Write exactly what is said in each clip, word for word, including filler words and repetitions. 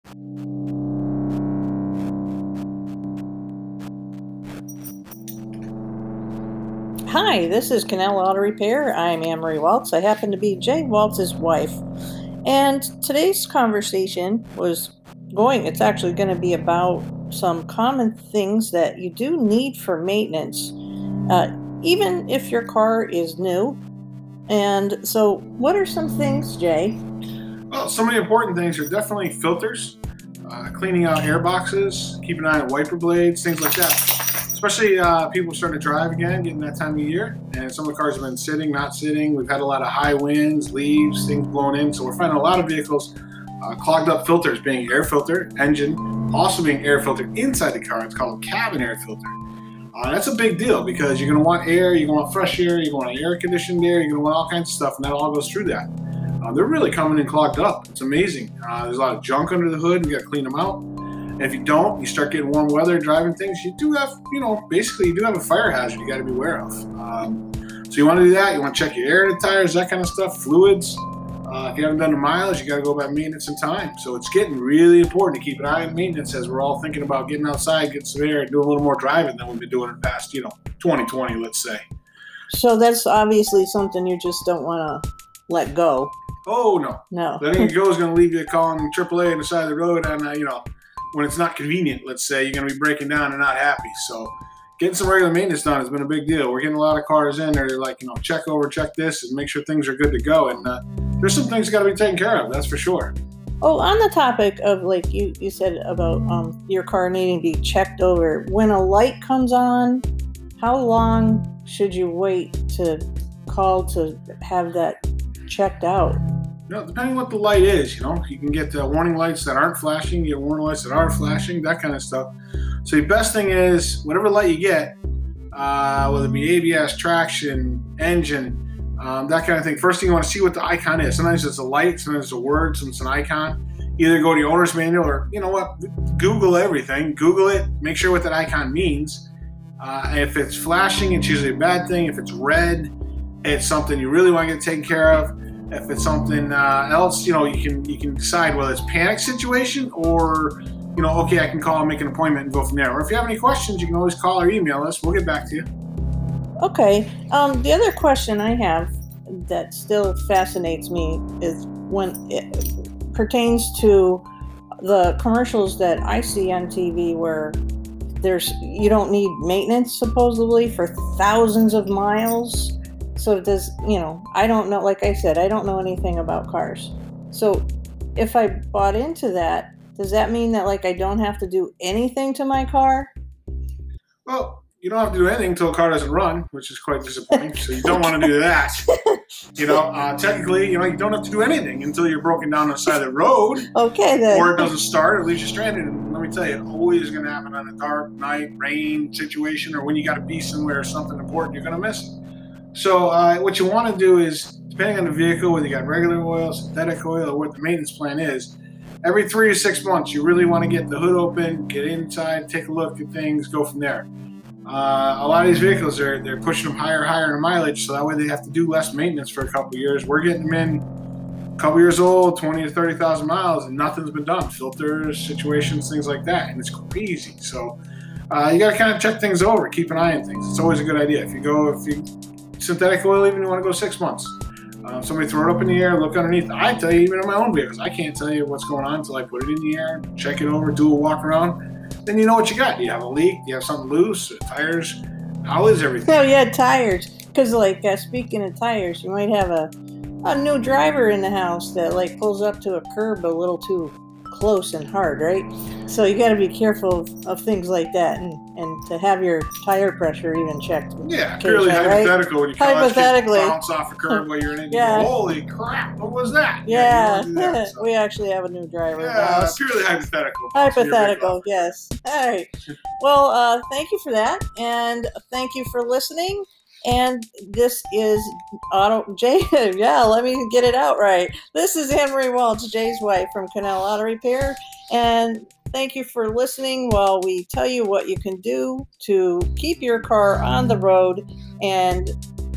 Hi, this is Canal Auto Repair. I'm Anne-Marie Waltz. I happen to be Jay Waltz's wife. And today's conversation was going, it's actually going to be about some common things that you do need for maintenance, uh, even if your car is new. And so, what are some things, Jay? Well, some of the important things are definitely filters, uh, cleaning out air boxes, keeping an eye on wiper blades, things like that. Especially uh, people starting to drive again, getting that time of year, and some of the cars have been sitting, not sitting. We've had a lot of high winds, leaves, things blowing in, so we're finding a lot of vehicles uh, clogged up filters, being air filter, engine, also being air filtered inside the car. It's called a cabin air filter. Uh, that's a big deal because you're going to want air, you're going to want fresh air, you're going to want air conditioned air, you're going to want all kinds of stuff, and that all goes through that. Uh, they're really coming in clogged up. It's amazing. Uh, there's a lot of junk under the hood. You got to clean them out. And if you don't, you start getting warm weather, driving things, you do have, you know, basically you do have a fire hazard you got to be aware of. Um, so you want to do that. You want to check your air in the tires, that kind of stuff, fluids. Uh, if you haven't done the mileage, you got to go by maintenance and time. So it's getting really important to keep an eye on maintenance as we're all thinking about getting outside, getting some air, and doing a little more driving than we've been doing in the past, you know, twenty twenty, let's say. So that's obviously something you just don't want to let go. Oh, no. No. Letting it go is going to leave you calling triple A on the side of the road and, uh, you know, when it's not convenient, let's say, you're going to be breaking down and not happy. So getting some regular maintenance done has been a big deal. We're getting a lot of cars in there. They're like, you know, check over, check this, and make sure things are good to go. And uh, there's some things got to be taken care of, that's for sure. Oh, on the topic of, like you, you said about um, your car needing to be checked over, when a light comes on, how long should you wait to call to have that checked out? You know, depending on what the light is, you know, you can get uh, warning lights that aren't flashing, you get warning lights that are flashing, that kind of stuff. So the best thing is, whatever light you get, uh, whether it be A B S, traction, engine, um, that kind of thing, first thing you want to see what the icon is. Sometimes it's a light, sometimes it's a word, sometimes it's an icon. Either go to your owner's manual or, you know what, Google everything. Google it, make sure what that icon means. Uh, if it's flashing, it's usually a bad thing. If it's red, it's something you really want to get taken care of. If it's something uh, else, you know, you can you can decide whether it's a panic situation or, you know, okay, I can call and make an appointment and go from there. Or if you have any questions, you can always call or email us. We'll get back to you. Okay. Um, the other question I have that still fascinates me is when it pertains to the commercials that I see on T V where there's you don't need maintenance supposedly for thousands of miles. So does, you know, I don't know, like I said, I don't know anything about cars. So if I bought into that, does that mean that, like, I don't have to do anything to my car? Well, you don't have to do anything until a car doesn't run, which is quite disappointing. So you don't want to do that. You know, uh, technically, you know, you don't have to do anything until you're broken down on the side of the road. Okay, then. Or it doesn't start, or leaves you stranded. And let me tell you, it always going to happen on a dark night, rain situation, or when you got to be somewhere or something important, you're going to miss it. So uh, what you want to do is, depending on the vehicle, whether you got regular oil, synthetic oil, or what the maintenance plan is, every three to six months, you really want to get the hood open, get inside, take a look at things, go from there. Uh, a lot of these vehicles, are they're pushing them higher, higher in mileage, so that way they have to do less maintenance for a couple of years. We're getting them in a couple years old, twenty to thirty thousand miles, and nothing's been done. Filters, situations, things like that, and it's crazy. So uh, you got to kind of check things over, keep an eye on things. It's always a good idea. If you go, if you synthetic oil, even you want to go six months. Um, somebody throw it up in the air, look underneath. I tell you, even in my own vehicles, I can't tell you what's going on until I put it in the air, check it over, do a walk around. Then you know what you got. You have a leak, you have something loose, tires. How is everything? Oh, yeah, tires. Because, like, uh, speaking of tires, you might have a, a new driver in the house that, like, pulls up to a curb a little too close and hard, right? So you got to be careful of, of things like that, and, and to have your tire pressure even checked. Yeah, purely hypothetical. Right? When you hypothetically bounce off a curb while you're in it, yeah. You go, holy crap, what was that? Yeah, yeah that, so. We actually have a new driver. Yeah, purely hypothetical. Hypothetical, yes. All right. Well, uh, thank you for that, and thank you for listening. And this is Auto Jay. Yeah, let me get it out right. This is Anne-Marie Waltz, Jay's wife from Canal Auto Repair. And thank you for listening while we tell you what you can do to keep your car on the road. And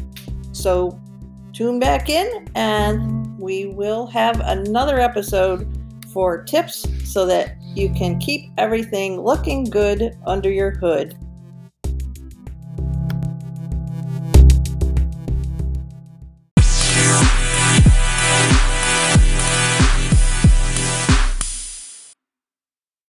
so tune back in, and we will have another episode for tips so that you can keep everything looking good under your hood